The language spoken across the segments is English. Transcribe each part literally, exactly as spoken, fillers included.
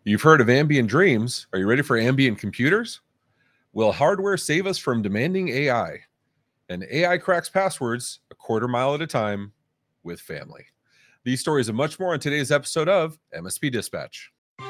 You've heard of ambient dreams. Are you ready for ambient computers? Will hardware save us from demanding A I? And A I cracks passwords a quarter mile at a time with family. These stories and much more on today's episode of M S P Dispatch.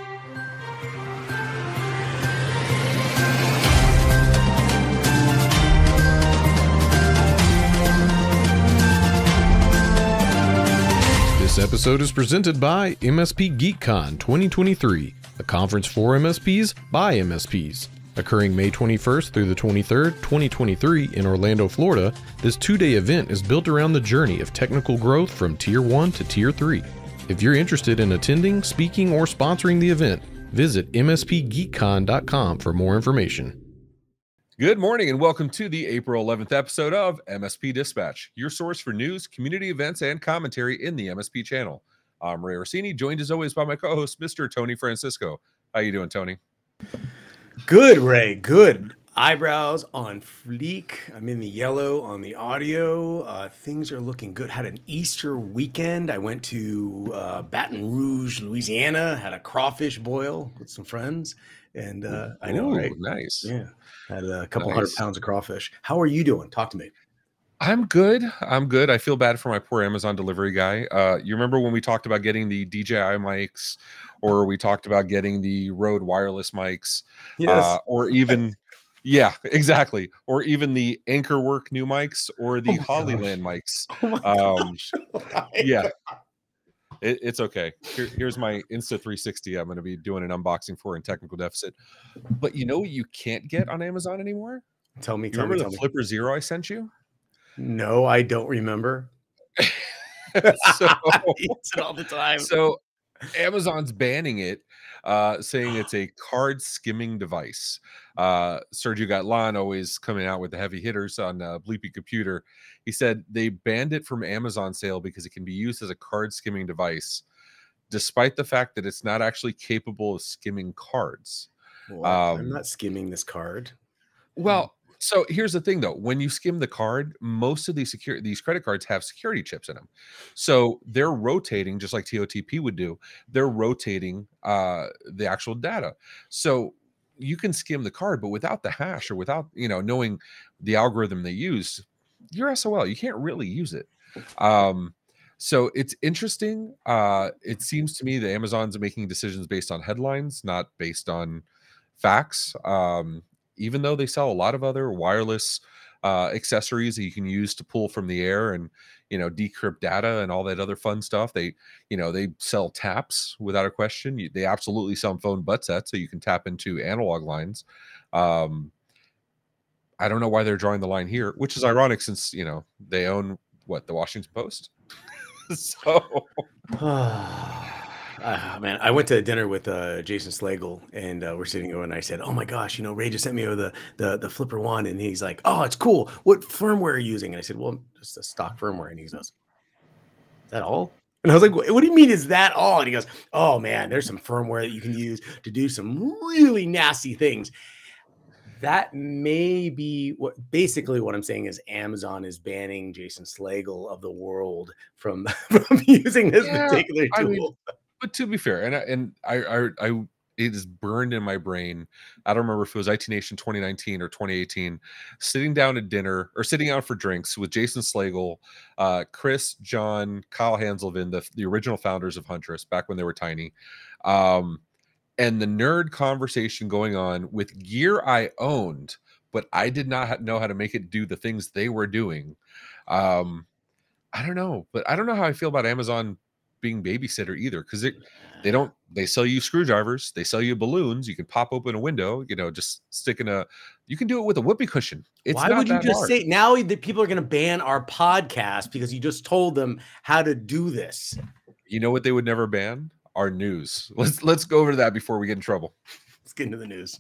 This episode is presented by M S P GeekCon twenty twenty-three, a conference for M S Ps by M S Ps. Occurring May twenty-first through the twenty-third, twenty twenty-three in Orlando, Florida, this two-day event is built around the journey of technical growth from Tier one to Tier three. If you're interested in attending, speaking, or sponsoring the event, visit M S P geek con dot com for more information. Good morning and welcome to the April eleventh episode of M S P Dispatch, your source for news, community events, and commentary in the M S P channel. I'm Ray Orsini, joined as always by my co-host, Mister Tony Francisco. How you doing, Tony? Good, Ray. Good. Eyebrows on fleek. I'm in the yellow on the audio. Uh, things are looking good. Had an Easter weekend. I went to uh, Baton Rouge, Louisiana. Had a crawfish boil with some friends. And uh, I know, Ooh, right? Nice. Yeah. Had a couple Nice. hundred pounds of crawfish. How are you doing? Talk to me. I'm good. I'm good. I feel bad for my poor Amazon delivery guy. Uh, you remember when we talked about getting the D J I mics, or we talked about getting the Rode wireless mics, Yes. uh, or even, yeah, exactly, or even the Anchorwork new mics, or the Oh my Hollyland mics. Oh my Um, gosh. yeah, it, it's okay. Here, here's my Insta three sixty. I'm going to be doing an unboxing for in technical deficit. But you know what you can't get on Amazon anymore? Tell me, You tell remember me, the tell me. Flipper Zero I sent you? No, I don't remember. so, I use it all the time. so Amazon's banning it, uh, saying it's a card skimming device. Uh, Sergio Gatlan, always coming out with the heavy hitters on uh, Bleepy Computer. He said they banned it from Amazon sale because it can be used as a card skimming device, despite the fact that it's not actually capable of skimming cards. What? I'm Um, not skimming this card. Well, so here's the thing though. When you skim the card, most of these secure these credit cards have security chips in them. So they're rotating just like T O T P would do. They're rotating uh the actual data. So you can skim the card, but without the hash or without, you know, knowing the algorithm they use, you're S O L. You can't really use it. Um so it's interesting. Uh it seems to me that Amazon's making decisions based on headlines, not based on facts. Um even though they sell a lot of other wireless uh, accessories that you can use to pull from the air and, you know, decrypt data and all that other fun stuff. They, you know, they sell taps without a question. You, they absolutely sell phone butt sets so you can tap into analog lines. Um, I don't know why they're drawing the line here, which is ironic since, you know, they own what, the Washington Post. so Ah, man, I went to dinner with uh, Jason Slagle, and uh, we're sitting there, and I said, "Oh my gosh, you know, Ray just sent me over the the the Flipper One," and he's like, "Oh, it's cool. What firmware are you using?" And I said, "Well, just a stock firmware." And he goes, "Is that all?" And I was like, "What do you mean? Is that all?" And he goes, "Oh man, there's some firmware that you can use to do some really nasty things." That may be what basically what I'm saying is Amazon is banning Jason Slagle of the world from, from using this Yeah, particular I tool. mean, but to be fair, and I, and I, I, I, it is burned in my brain. I don't remember if it was I T Nation twenty nineteen or twenty eighteen, sitting down at dinner or sitting out for drinks with Jason Slagle, uh, Chris, John, Kyle Hanselvin, the, the original founders of Huntress back when they were tiny. Um, and the nerd conversation going on with gear I owned, but I did not ha- know how to make it do the things they were doing. Um, I don't know, but I don't know how I feel about Amazon being babysitter either, because it they don't they sell you screwdrivers, they sell you balloons, you can pop open a window, you know, just stick in a you can do it with a whoopee cushion. It's Why not would you that just hard. say now that people are going to ban our podcast because you just told them how to do this? You know what they would never ban? Our news. Let's let's go over to that before we get in trouble. Let's get into the news.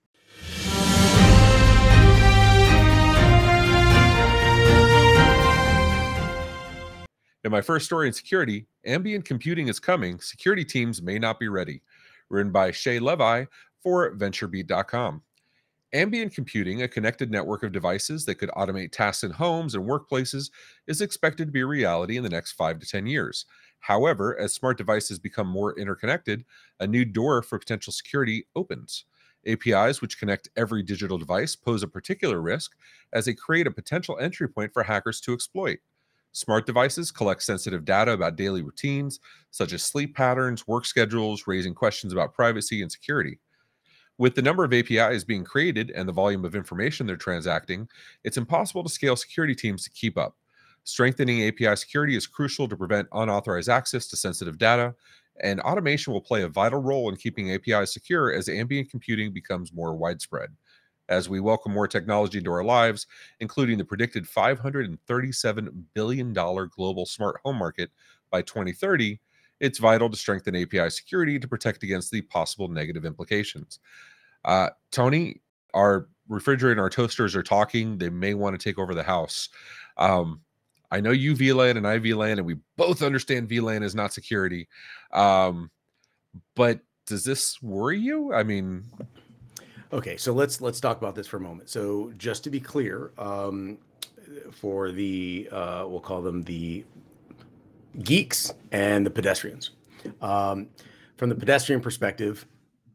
In my first story in security, ambient computing is coming. Security teams may not be ready. Written by Shay Levi for VentureBeat dot com. Ambient computing, a connected network of devices that could automate tasks in homes and workplaces, is expected to be a reality in the next five to ten years. However, as smart devices become more interconnected, a new door for potential security opens. A P Is, which connect every digital device, pose a particular risk as they create a potential entry point for hackers to exploit. Smart devices collect sensitive data about daily routines, such as sleep patterns, work schedules, raising questions about privacy and security. With the number of A P Is being created and the volume of information they're transacting, it's impossible to scale security teams to keep up. Strengthening A P I security is crucial to prevent unauthorized access to sensitive data, and automation will play a vital role in keeping A P Is secure as ambient computing becomes more widespread. As we welcome more technology into our lives, including the predicted five hundred thirty-seven billion dollars global smart home market by twenty thirty, it's vital to strengthen A P I security to protect against the possible negative implications. Uh, Tony, our refrigerator and our toasters are talking. They may want to take over the house. Um, I know you V LAN and I V LAN, and we both understand V LAN is not security. Um, but does this worry you? I mean, Okay, so let's let's talk about this for a moment. So just to be clear, um, for the uh, we'll call them the geeks and the pedestrians. Um, from the pedestrian perspective,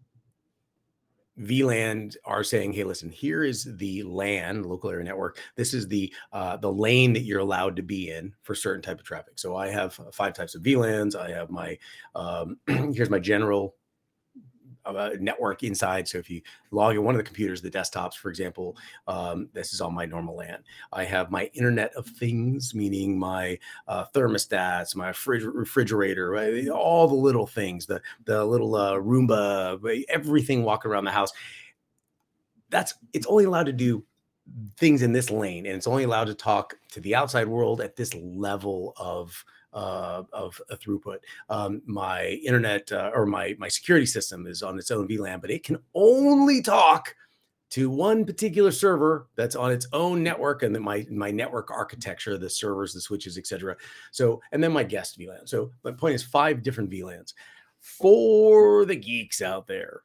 V LAN are saying, "Hey, listen, here is the LAN, local area network. This is the uh, the lane that you're allowed to be in for certain type of traffic. So I have five types of V LANs. I have my um, here's my general uh, network inside. So if you log in one of the computers, the desktops, for example, um, this is all my normal LAN. I have my Internet of Things, meaning my uh, thermostats, my frig- refrigerator, right? All the little things, the the little uh, Roomba, everything walking around the house. That's it's only allowed to do things in this lane, and it's only allowed to talk to the outside world at this level of uh, of a throughput. Um, my internet uh, or my my security system is on its own V LAN, but it can only talk to one particular server that's on its own network, and then my my network architecture, the servers, the switches, et cetera. So, and then my guest V LAN. So my point is five different V LANs. For the geeks out there,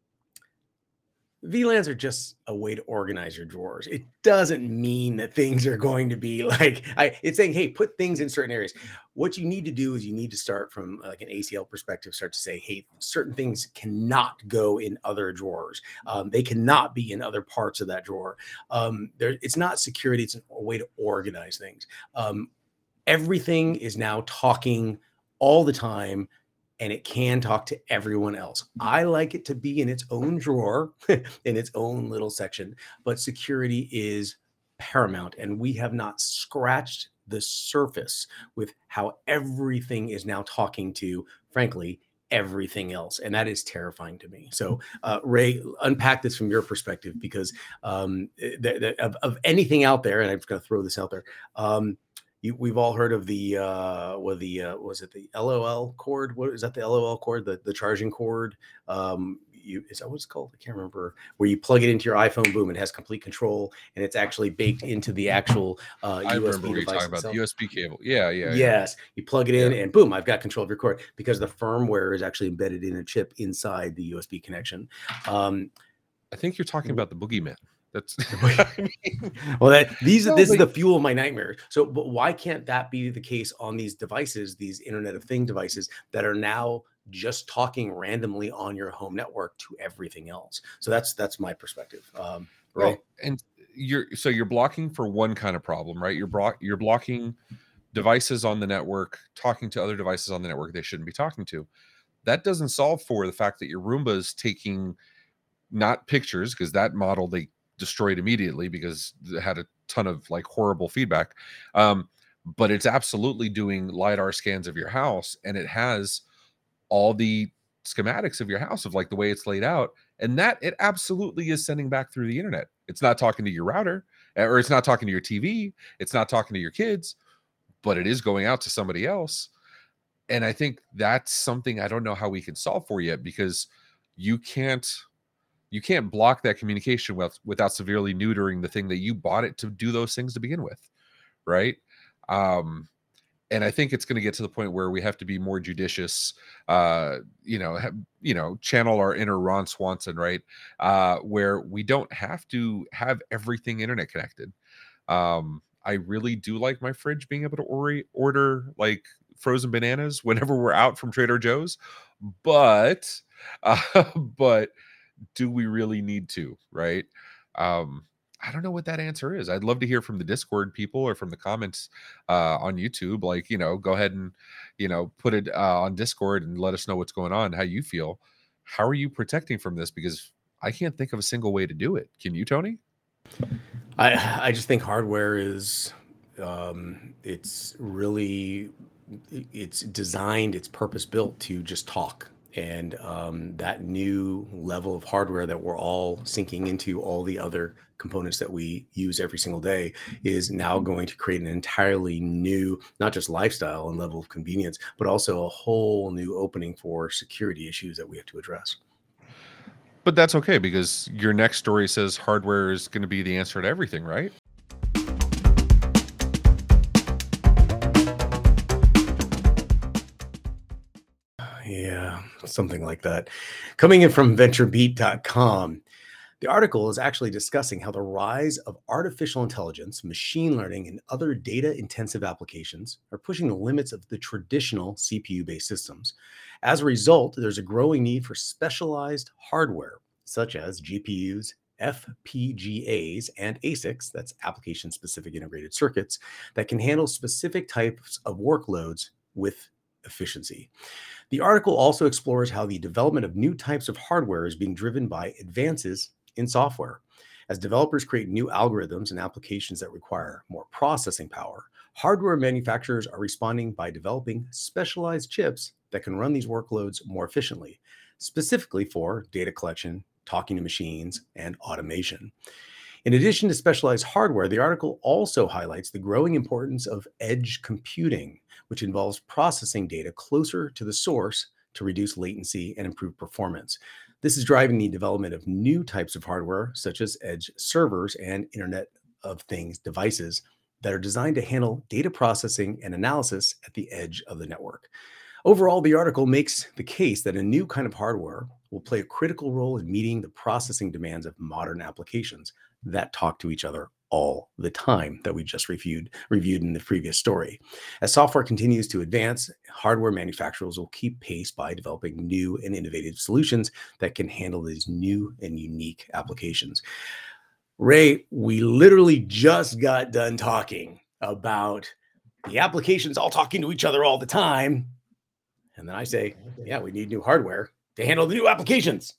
V LANs are just a way to organize your drawers. It doesn't mean that things are going to be like I, it's saying, hey, put things in certain areas. What you need to do is you need to start from like an A C L perspective, start to say, hey, certain things cannot go in other drawers. Um, they cannot be in other parts of that drawer. Um, there, it's not security. It's a way to organize things. Um, everything is now talking all the time, and it can talk to everyone else. I like it to be in its own drawer, in its own little section, but security is paramount. And we have not scratched the surface with how everything is now talking to, frankly, everything else. And that is terrifying to me. So, uh, Ray, unpack this from your perspective, because um, th- th- of, of anything out there, and I'm just going to throw this out there. Um, you, we've all heard of the uh what the uh was it the L O L cord? What is that, the L O L cord, the the charging cord? Um you is that what it's called? I can't remember. Where you plug it into your iPhone, boom, it has complete control, and it's actually baked into the actual uh I remember U S B what you're device talking about, the itself. U S B cable. Yeah, yeah, yeah. Yes, you plug it Yeah. in and boom, I've got control of your cord, because the firmware is actually embedded in a chip inside the U S B connection. Um I think you're talking about the boogeyman. That's The I mean, Well, that these no, this is but the fuel of my nightmares. So, but why can't that be the case on these devices, these Internet of Thing devices that are now just talking randomly on your home network to everything else? So that's that's my perspective. Um, Ray. well, and you're so you're blocking for one kind of problem, right? You're bro- you're blocking devices on the network talking to other devices on the network they shouldn't be talking to. That doesn't solve for the fact that your Roomba is taking not pictures, because that model they destroyed immediately because it had a ton of like horrible feedback. Um, but it's absolutely doing LiDAR scans of your house, and it has all the schematics of your house of like the way it's laid out, and that it absolutely is sending back through the internet. It's not talking to your router, eh, or it's not talking to your T V, it's not talking to your kids, but it is going out to somebody else. And I think that's something I don't know how we can solve for yet, because you can't you can't block that communication with, without severely neutering the thing that you bought it to do those things to begin with, right? Um, and I think it's going to get to the point where we have to be more judicious. Uh, you know, have, you know, channel our inner Ron Swanson, right? Uh, where we don't have to have everything internet connected. Um, I really do like my fridge being able to ori- order like frozen bananas whenever we're out from Trader Joe's, but uh, but do we really need to, right? Um, I don't know what that answer is. I'd love to hear from the Discord people or from the comments uh, on YouTube. Like, you know, go ahead and, you know, put it uh, on Discord and let us know what's going on, how you feel. How are you protecting from this? Because I can't think of a single way to do it. Can you, Tony? I I just think hardware is um, it's really it's designed, it's purpose built to just talk. And um, that new level of hardware that we're all syncing into all the other components that we use every single day is now going to create an entirely new, not just lifestyle and level of convenience, but also a whole new opening for security issues that we have to address. But that's okay because your next story says hardware is going to be the answer to everything, right? Yeah, something like that. Coming in from venture beat dot com, the article is actually discussing how the rise of artificial intelligence, machine learning, and other data intensive applications are pushing the limits of the traditional C P U based systems. As a result, there's a growing need for specialized hardware, such as G P Us, F P G As, and A S I Cs, that's application specific integrated circuits, that can handle specific types of workloads with efficiency. The article also explores how the development of new types of hardware is being driven by advances in software. As developers create new algorithms and applications that require more processing power, hardware manufacturers are responding by developing specialized chips that can run these workloads more efficiently, specifically for data collection, talking to machines, and automation. In addition to specialized hardware, the article also highlights the growing importance of edge computing, which involves processing data closer to the source to reduce latency and improve performance. This is driving the development of new types of hardware, such as edge servers and Internet of Things devices that are designed to handle data processing and analysis at the edge of the network. Overall, the article makes the case that a new kind of hardware will play a critical role in meeting the processing demands of modern applications that talk to each other all the time that we just reviewed reviewed in the previous story. As software continues to advance, hardware manufacturers will keep pace by developing new and innovative solutions that can handle these new and unique applications. Ray, we literally just got done talking about the applications all talking to each other all the time. And then I say, yeah, we need new hardware to handle the new applications.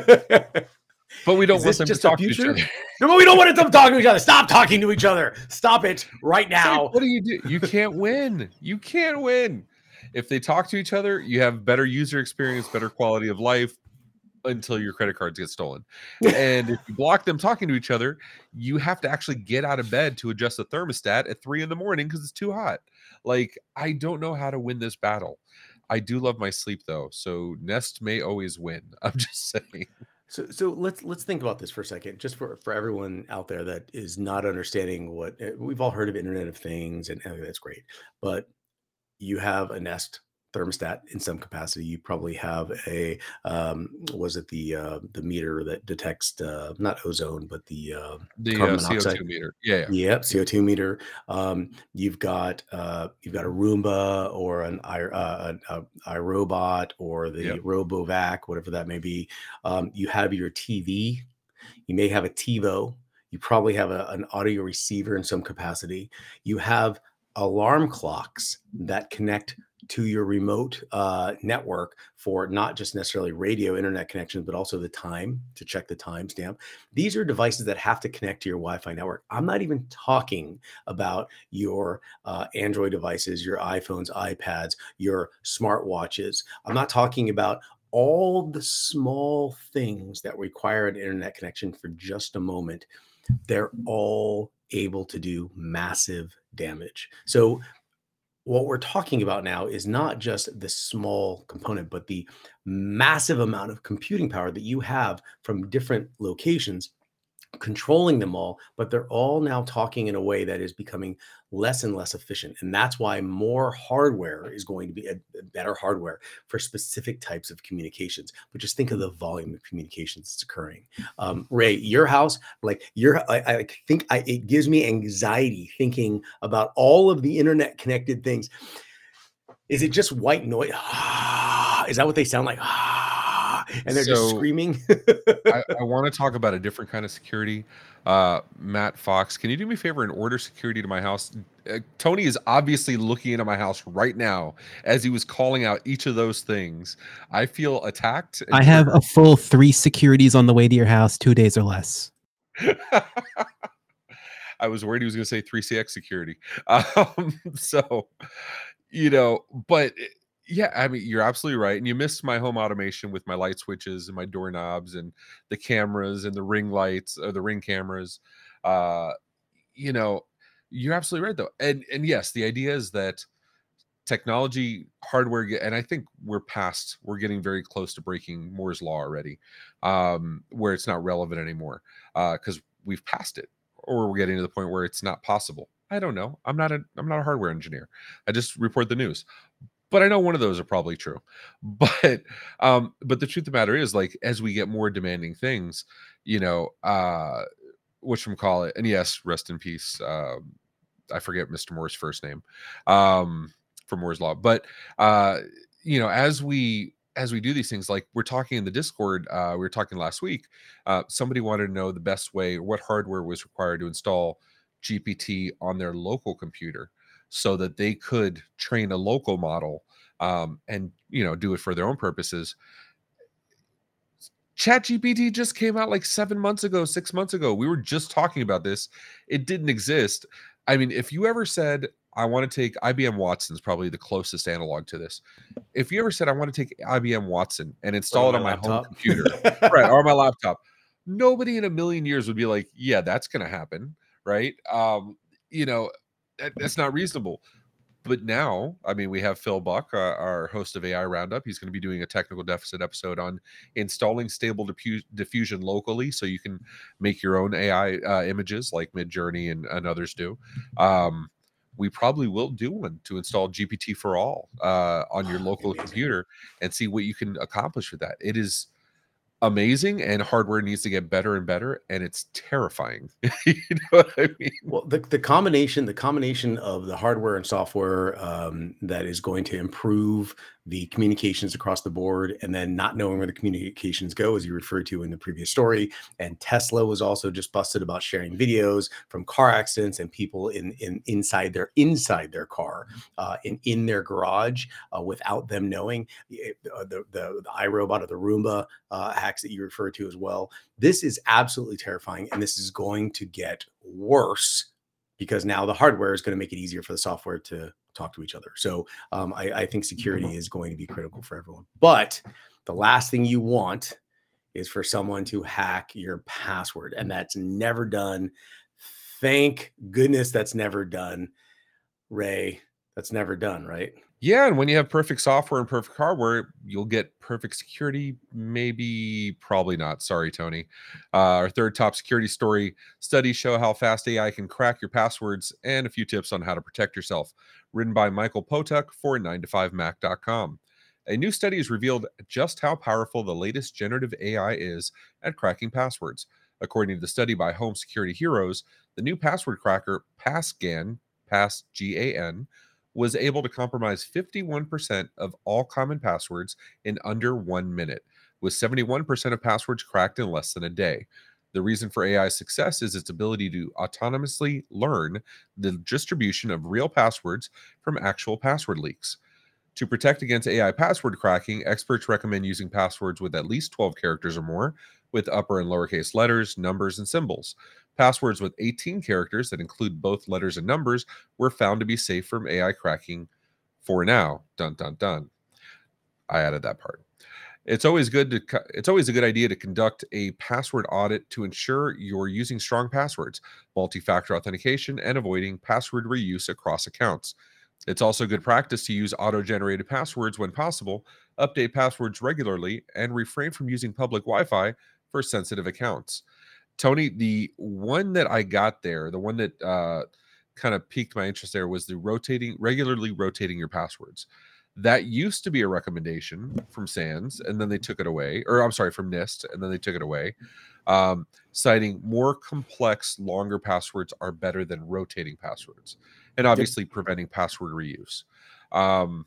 But we don't Is want this them to just a talk to each future? other. No, but we don't want them to talk to each other. Stop talking to each other. Stop it right It's like, now. what do you do? You can't win. You can't win. If they talk to each other, you have better user experience, better quality of life until your credit cards get stolen. And if you block them talking to each other, you have to actually get out of bed to adjust the thermostat at three in the morning because it's too hot. Like, I don't know how to win this battle. I do love my sleep though, so Nest may always win. I'm just saying. So, so let's let's think about this for a second, just for for everyone out there that is not understanding what uh, we've all heard of Internet of Things, and uh, that's great. But you have a Nest thermostat in some capacity. You probably have a um, was it the uh, the meter that detects uh, not ozone, but the uh, The carbon uh, monoxide. C O two meter. Yeah, yeah. Yep, C O two meter. Um, you've got uh, you've got a Roomba or an i uh, an uh, iRobot or the Yep. RoboVac, whatever that may be. Um, you have your T V. You may have a TiVo. You probably have a, an audio receiver in some capacity. You have alarm clocks that connect to your remote uh, network for not just necessarily radio internet connections, but also the time to check the timestamp. These are devices that have to connect to your Wi-Fi network. I'm not even talking about your uh, Android devices, your iPhones, iPads, your smartwatches. I'm not talking about all the small things that require an internet connection for just a moment. They're all able to do massive damage. So what we're talking about now is not just the small component, but the massive amount of computing power that you have from different locations controlling them all, but they're all now talking in a way that is becoming less and less efficient. And that's why more hardware is going to be a, a better hardware for specific types of communications. But just think of the volume of communications that's occurring. Um, Ray, your house, like your, I, I think I, it gives me anxiety thinking about all of the internet connected things. Is it just white noise? Is that what they sound like? And they're just So screaming. I, I want to talk about a different kind of security. Uh, Matt Fox, can you do me a favor and order security to my house? Uh, Tony is obviously looking into my house right now as he was calling out each of those things. I feel attacked. And I have triggered. a full three securities on the way to your house, two days or less. I was worried he was going to say three C X security. Um, so, you know, but yeah, I mean, you're absolutely right. And you missed my home automation with my light switches and my doorknobs and the cameras and the ring lights or the ring cameras. Uh, you know, you're absolutely right though. And and yes, the idea is that technology, hardware, ge- and I think we're past, we're getting very close to breaking Moore's law already, um, where it's not relevant anymore because we've passed it, or we're getting to the point where it's not possible. I don't know. I'm not a I'm not a hardware engineer. I just report the news. But I know one of those are probably true. But um, but the truth of the matter is, like, as we get more demanding things, you know, uh, whatchamacallit, and yes, rest in peace. Um, I forget Mister Moore's first name um, for Moore's Law. But uh, you know, as we as we do these things, like we're talking in the Discord, uh, we were talking last week. Uh, somebody wanted to know the best way, what hardware was required to install G P T on their local computer, so that they could train a local model um, and you know do it for their own purposes. ChatGPT just came out like seven months ago, six months ago. We were just talking about this. It didn't exist. I mean, if you ever said, I want to take I B M Watson's probably the closest analog to this. If you ever said, I want to take I B M Watson and install it on my home computer, right, or my laptop, nobody in a million years would be like, yeah, that's going to happen, right? Um, you know, that, that's not reasonable. But now, I mean, we have Phil Buck, uh, our host of A I Roundup. He's going to be doing a technical deficit episode on installing stable diffu- diffusion locally, so you can make your own A I uh, images like Midjourney and, and others do. Um, we probably will do one to install G P T for all uh, on your local computer and see what you can accomplish with that. It is amazing, and hardware needs to get better and better, and it's terrifying. You know what I mean? Well, the, the combination, the combination of the hardware and software um, that is going to improve the communications across the board, and then not knowing where the communications go, as you referred to in the previous story. And Tesla was also just busted about sharing videos from car accidents and people in, in inside their inside their car, uh, in in their garage, uh, without them knowing. The, the, the, the iRobot or the Roomba uh, hacks that you referred to as well. This is absolutely terrifying, and this is going to get worse because now the hardware is going to make it easier for the software to talk to each other. So um, I, I think security is going to be critical for everyone. But the last thing you want is for someone to hack your password, and that's never done. Thank goodness that's never done. Ray, that's never done, right? Yeah, and when you have perfect software and perfect hardware, you'll get perfect security. Maybe, probably not. Sorry, Tony. Uh, our third top security story: studies show how fast A I can crack your passwords, and a few tips on how to protect yourself. Written by Michael Potuk for nine to five mac dot com. A new study has revealed just how powerful the latest generative A I is at cracking passwords. According to the study by Home Security Heroes, the new password cracker PassGAN, Pass G A N, was able to compromise fifty-one percent of all common passwords in under one minute, with seventy-one percent of passwords cracked in less than a day. The reason for A I's success is its ability to autonomously learn the distribution of real passwords from actual password leaks. To protect against A I password cracking, experts recommend using passwords with at least twelve characters or more, with upper and lowercase letters, numbers, and symbols. Passwords with eighteen characters that include both letters and numbers were found to be safe from A I cracking for now. Dun dun dun. I added that part. It's always good to co- it's always a good idea to conduct a password audit to ensure you're using strong passwords, multi-factor authentication, and avoiding password reuse across accounts. It's also good practice to use auto-generated passwords when possible, update passwords regularly, and refrain from using public Wi-Fi for sensitive accounts. Tony, the one that I got there, the one that uh, kind of piqued my interest there was the rotating, regularly rotating your passwords. That used to be a recommendation from SANS, and then they took it away. Or I'm sorry, from NIST, and then they took it away, um, citing more complex, longer passwords are better than rotating passwords, and obviously preventing password reuse. Um,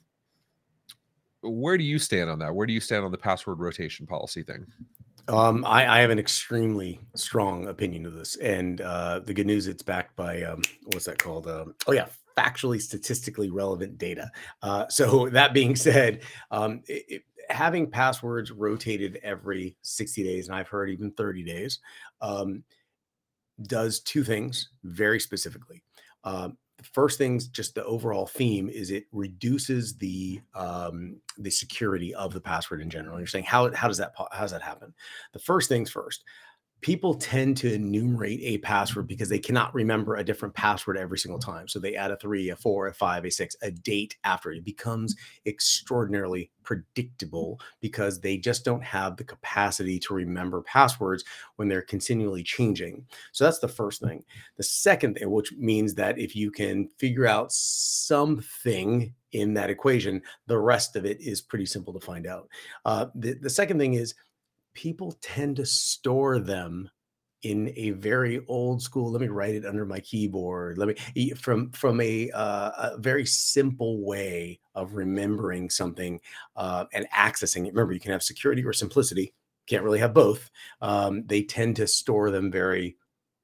where do you stand on that? Where do you stand on the password rotation policy thing? Um, I, I have an extremely strong opinion of this, and uh, the good news, it's backed by um, what's that called? Um, oh yeah, factually, statistically relevant data. Uh, so that being said, um, it, it, having passwords rotated every sixty days, and I've heard even thirty days, um, does two things very specifically. Um, the first thing's just the overall theme is it reduces the um, the security of the password in general. And you're saying how how does that how does that happen? The first things first. People tend to enumerate a password because they cannot remember a different password every single time. So they add a three, a four, a five, a six, a date after. It becomes extraordinarily predictable because they just don't have the capacity to remember passwords when they're continually changing. So that's the first thing. The second thing, which means that if you can figure out something in that equation, the rest of it is pretty simple to find out. Uh, the, the second thing is, people tend to store them in a very old school, let me write it under my keyboard, let me from from a, uh, a very simple way of remembering something uh, and accessing it. Remember, you can have security or simplicity, can't really have both. Um, they tend to store them very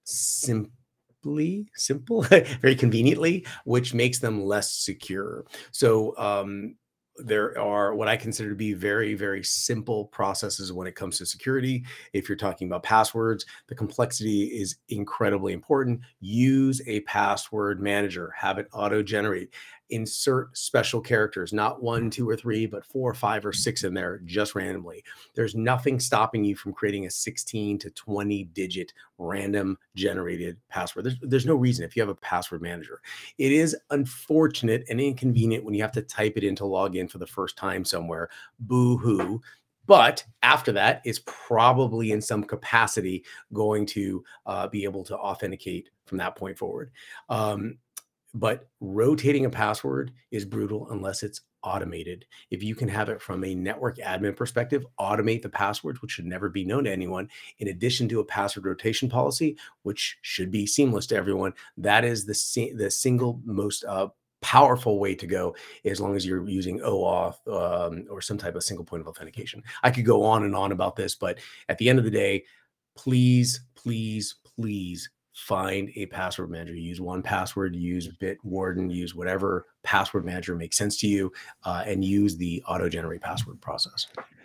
simply simple very conveniently, which makes them less secure. So um there are what I consider to be very, very simple processes when it comes to security. If you're talking about passwords, the complexity is incredibly important. Use a password manager, have it auto-generate. Insert special characters, not one, two, or three, but four, five, or six in there just randomly. There's nothing stopping you from creating a sixteen to twenty digit random generated password. There's, there's no reason if you have a password manager. It is unfortunate and inconvenient when you have to type it in to log in for the first time somewhere. Boo-hoo. But after that, it's probably in some capacity going to uh, be able to authenticate from that point forward. Um, but rotating a password is brutal unless it's automated. If you can have it from a network admin perspective, automate the passwords, which should never be known to anyone, in addition to a password rotation policy, which should be seamless to everyone. That is the, si- the single most uh, powerful way to go, as long as you're using OAuth um, or some type of single point of authentication. I could go on and on about this, but at the end of the day, please, please, please find a password manager. Use one password, use Bitwarden, use whatever password manager makes sense to you, uh, and use the auto-generate password process.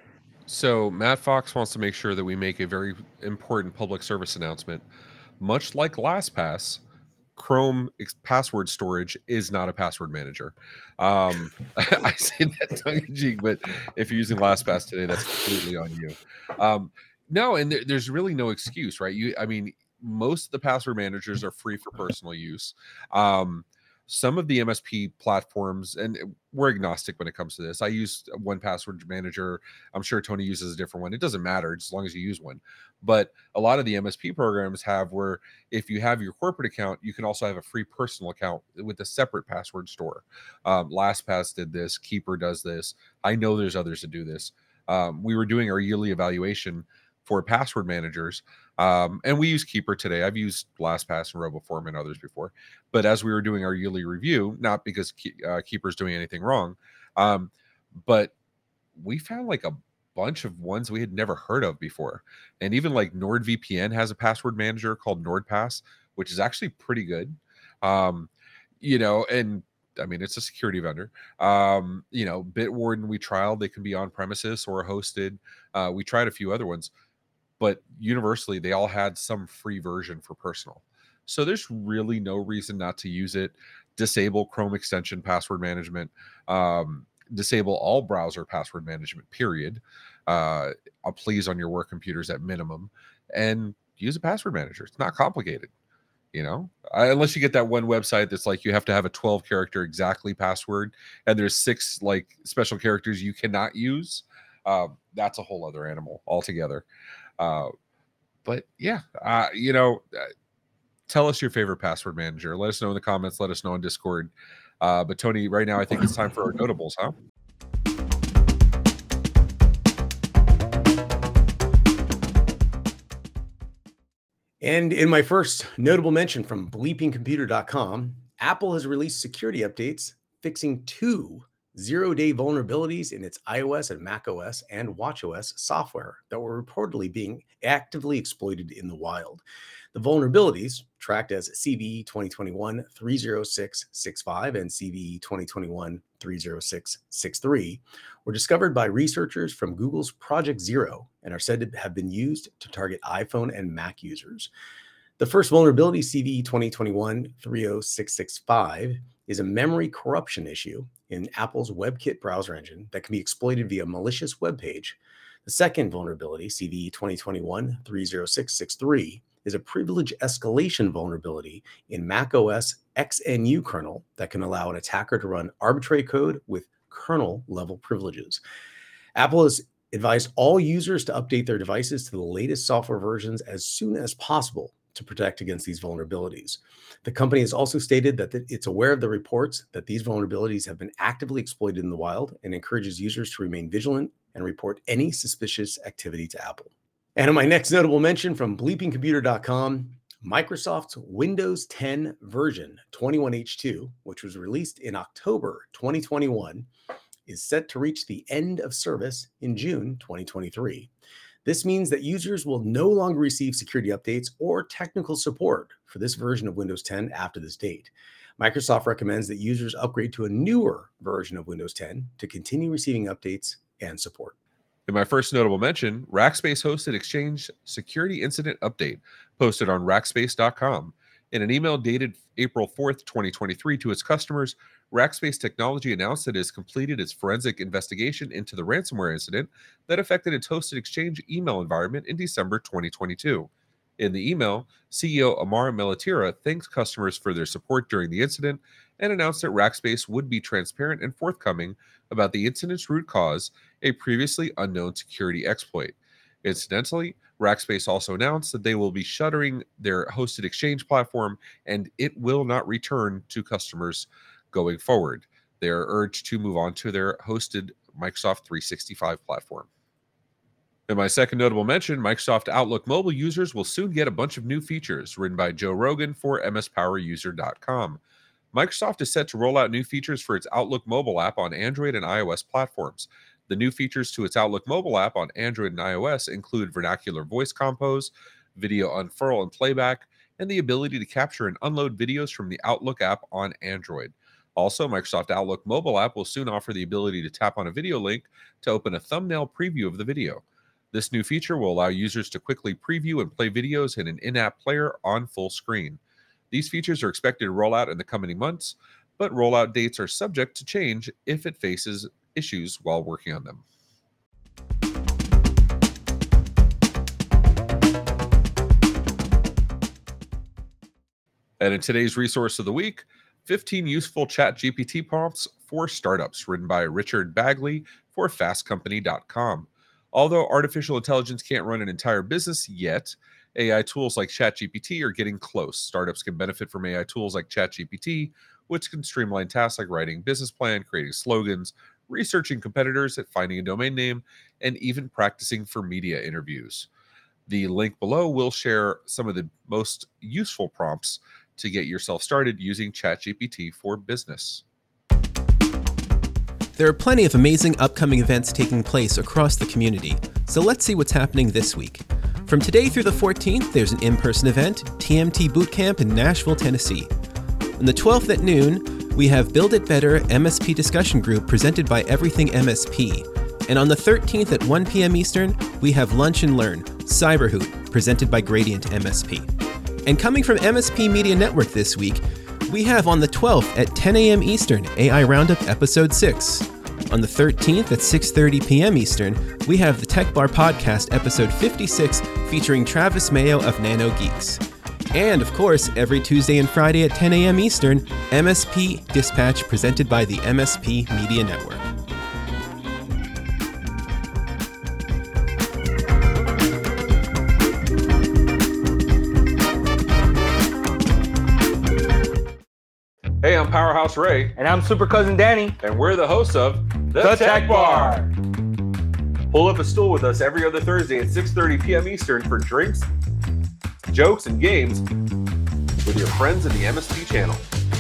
So Matt Fox wants to make sure that we make a very important public service announcement. Much like LastPass, Chrome ex- password storage is not a password manager. Um, I say that tongue in cheek, but if you're using LastPass today, that's completely on you. Um, no, and there, there's really no excuse, right? You, I mean, most of the password managers are free for personal use. Um, some of the M S P platforms, and we're agnostic when it comes to this. I use one password manager. I'm sure Tony uses a different one. It doesn't matter as long as you use one. But a lot of the M S P programs have where if you have your corporate account, you can also have a free personal account with a separate password store. Um, LastPass did this. Keeper does this. I know there's others that do this. Um, we were doing our yearly evaluation for password managers, um, and we use Keeper today. I've used LastPass and RoboForm and others before, but as we were doing our yearly review, not because Ke- uh, Keeper's doing anything wrong, um, but we found like a bunch of ones we had never heard of before. And even like NordVPN has a password manager called NordPass, which is actually pretty good. Um, you know, and I mean, it's a security vendor. Um, you know, Bitwarden, we trialed, they can be on premises or hosted. Uh, we tried a few other ones, but universally, they all had some free version for personal. So there's really no reason not to use it. Disable Chrome extension password management. Um, disable all browser password management, period. Uh, uh, please on your work computers at minimum, and use a password manager. It's not complicated, you know, I, unless you get that one website that's like you have to have a twelve character exactly password, and there's six like special characters you cannot use. Um, that's a whole other animal altogether. Uh, but yeah, uh, you know, uh, tell us your favorite password manager. Let us know in the comments. Let us know on Discord. Uh, but Tony, right now, I think it's time for our notables, huh? And in my first notable mention from bleeping computer dot com, Apple has released security updates fixing two zero-day vulnerabilities in its iOS and macOS and watchOS software that were reportedly being actively exploited in the wild. The vulnerabilities, tracked as C V E twenty twenty-one dash three oh six six five and C V E twenty twenty-one dash three oh six six three, were discovered by researchers from Google's Project Zero and are said to have been used to target iPhone and Mac users. The first vulnerability, C V E twenty twenty-one dash three oh six six five, is a memory corruption issue in Apple's WebKit browser engine that can be exploited via a malicious web page. The second vulnerability, C V E twenty twenty-one dash three oh six six three, is a privilege escalation vulnerability in macOS X N U kernel that can allow an attacker to run arbitrary code with kernel-level privileges. Apple has advised all users to update their devices to the latest software versions as soon as possible to protect against these vulnerabilities. The company has also stated that it's aware of the reports that these vulnerabilities have been actively exploited in the wild and encourages users to remain vigilant and report any suspicious activity to Apple. And in my next notable mention from bleeping computer dot com, Microsoft's Windows ten version twenty-one H two, which was released in October twenty twenty-one, is set to reach the end of service in June twenty twenty-three. This means that users will no longer receive security updates or technical support for this version of Windows ten after this date. Microsoft recommends that users upgrade to a newer version of Windows ten to continue receiving updates and support. In my first notable mention, Rackspace hosted Exchange Security Incident Update, posted on Rackspace dot com. In an email dated April fourth, twenty twenty-three to its customers, Rackspace Technology announced that it has completed its forensic investigation into the ransomware incident that affected its hosted Exchange email environment in December twenty twenty-two. In the email, C E O Amar Melatira thanked customers for their support during the incident and announced that Rackspace would be transparent and forthcoming about the incident's root cause, a previously unknown security exploit. Incidentally, Rackspace also announced that they will be shuttering their hosted Exchange platform and it will not return to customers going forward. They are urged to move on to their hosted Microsoft three sixty-five platform. In my second notable mention, Microsoft Outlook mobile users will soon get a bunch of new features, written by Joe Rogan for M S Power User dot com. Microsoft is set to roll out new features for its Outlook mobile app on Android and iOS platforms. The new features to its Outlook mobile app on Android and iOS include vernacular voice compose, video unfurl and playback, and the ability to capture and unload videos from the Outlook app on Android. Also, Microsoft Outlook mobile app will soon offer the ability to tap on a video link to open a thumbnail preview of the video. This new feature will allow users to quickly preview and play videos in an in-app player on full screen. These features are expected to roll out in the coming months, but rollout dates are subject to change if it faces issues while working on them. And in today's resource of the week, fifteen useful ChatGPT prompts for startups, written by Richard Bagley for fast company dot com. Although artificial intelligence can't run an entire business yet, A I tools like ChatGPT are getting close. Startups can benefit from A I tools like ChatGPT, which can streamline tasks like writing a business plan, creating slogans, researching competitors, at finding a domain name, and even practicing for media interviews. The link below will share some of the most useful prompts to get yourself started using ChatGPT for business. There are plenty of amazing upcoming events taking place across the community, so let's see what's happening this week. From today through the fourteenth, there's an in-person event, T M T Bootcamp in Nashville, Tennessee. On the twelfth at noon, we have Build It Better M S P discussion group presented by Everything M S P. And on the thirteenth at one p.m. Eastern, we have Lunch and Learn, Cyberhoot, presented by Gradient M S P. And coming from M S P Media Network this week, we have on the twelfth at ten a.m. Eastern, A I Roundup Episode six. On the thirteenth at six thirty p.m. Eastern, we have the Tech Bar Podcast Episode fifty-six featuring Travis Mayo of Nano Geeks. And of course, every Tuesday and Friday at ten a.m. Eastern, M S P Dispatch presented by the M S P Media Network. Powerhouse Ray. And I'm Super Cousin Danny. And we're the hosts of The, The Tech, Tech Bar. Bar. Pull up a stool with us every other Thursday at six thirty p.m. Eastern for drinks, jokes, and games with your friends in the M S P channel.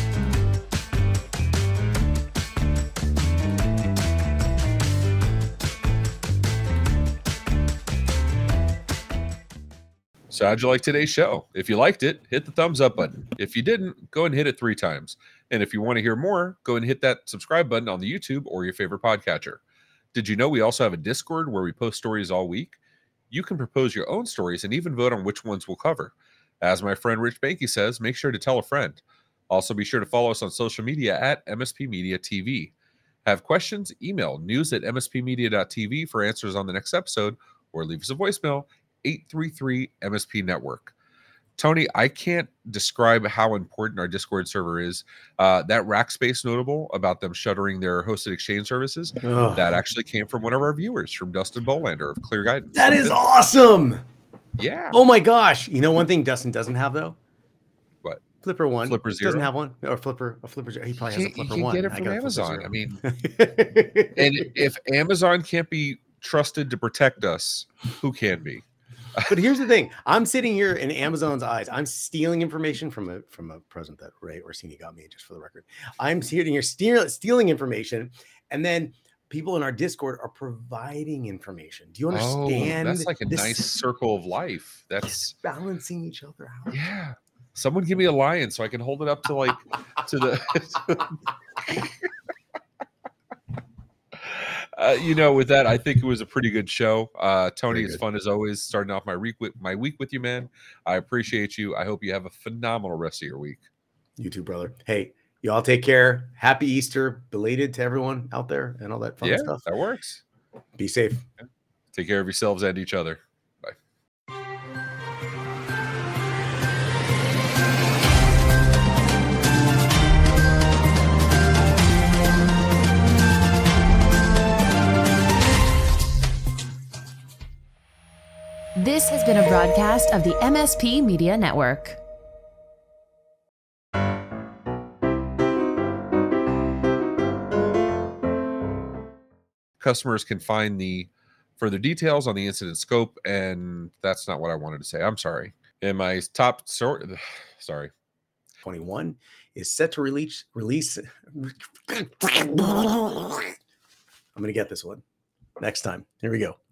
So how'd you like today's show? If you liked it, hit the thumbs up button. If you didn't, go and hit it three times. And if you want to hear more, go and hit that subscribe button on the YouTube or your favorite podcatcher. Did you know we also have a Discord where we post stories all week? You can propose your own stories and even vote on which ones we'll cover. As my friend Rich Banky says, make sure to tell a friend. Also, be sure to follow us on social media at M S P Media T V. Have questions? Email news at m s p media dot t v for answers on the next episode, or leave us a voicemail, eight three three M S P Network. Tony, I can't describe how important our Discord server is. Uh, that Rackspace notable about them shuttering their hosted exchange services, Ugh. that actually came from one of our viewers, from Dustin Bolander of Clear Guidance. That is awesome. Yeah. Oh my gosh. You know one thing Dustin doesn't have though? What? Flipper one. Flipper Doesn't zero? have one. Or Flipper, a Flipper zero. He probably has You a can- Flipper you can one. get it I from got a Flipper Amazon. zero. I mean, and if Amazon can't be trusted to protect us, who can be? But here's the thing: I'm sitting here in Amazon's eyes. I'm stealing information from a from a present that Ray Orsini got me, just for the record. I'm sitting here steal, stealing information, and then people in our Discord are providing information. Do you understand? Oh, that's like a this nice circle of life. That's balancing each other out. yeah. Someone give me a lion so I can hold it up to like to the. Uh, you know, with that, I think it was a pretty good show. Uh, Tony, Very it's good. fun as always. Starting off my week with my week with you, man. I appreciate you. I hope you have a phenomenal rest of your week. You too, brother. Hey, you all take care. Happy Easter, belated to everyone out there, and all that fun yeah, stuff. that works. Be safe. Take care of yourselves and each other. Bye. This has been a broadcast of the M S P Media Network. Customers can find the further details on the incident scope, and that's not what I wanted to say. I'm sorry. In my top sort, sorry. twenty-one is set to release release. I'm gonna get this one next time. Here we go.